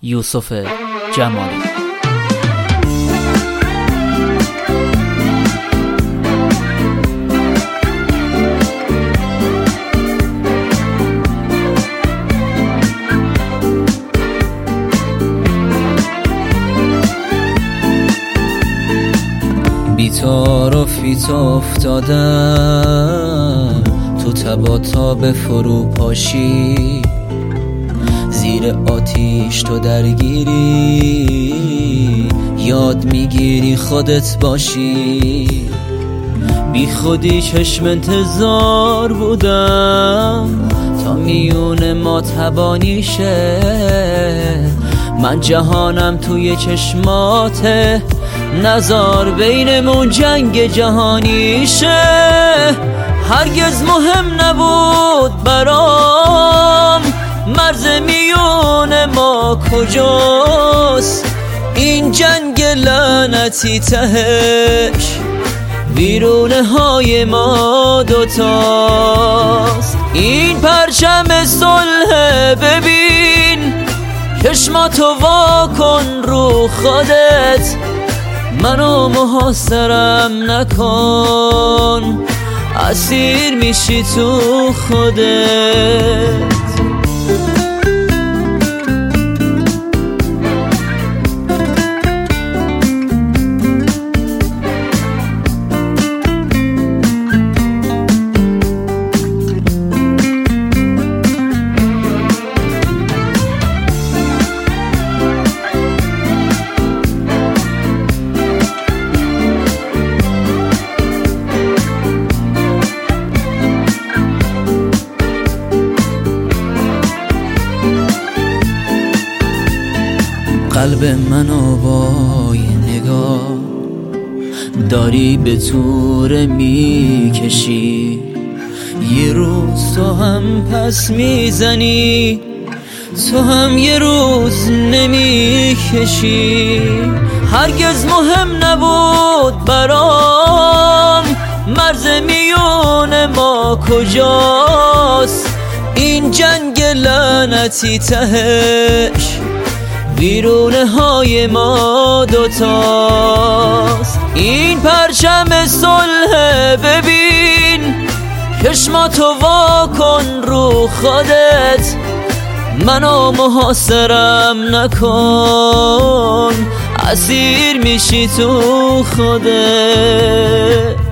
یوسف جمالی. بیتار و فیت افتادم تو تباتا به فرو پاشی، زیر آتیش تو درگیری، یاد میگیری خودت باشی. بی خودی چشم انتظار بودم تا میون ما تبانی شه، من جهانم توی چشماته، نزار بینمون جنگ جهانی شه. هرگز مهم نبود برام مرز میون ما کجاست، این جنگ لعنتی تهش ویرونه های ما دوتاست. این پرچم صلح ببین، چشماتو وا کن رو خودت، منو محاصرم نکن، اسیر میشی تو خودت. قلب منو با این نگاه داری به طور میکشی، یه روز تو هم پس میزنی، تو هم یه روز نمیکشی. هرگز مهم نبود برام مرز میون ما کجاست، این جنگ لعنتی تهش ویرونه های ما دوتاست. این پرچم صلح ببین، چشماتو وا کن رو خودت، منو محاصرم نکن، اسیر میشی تو خودت.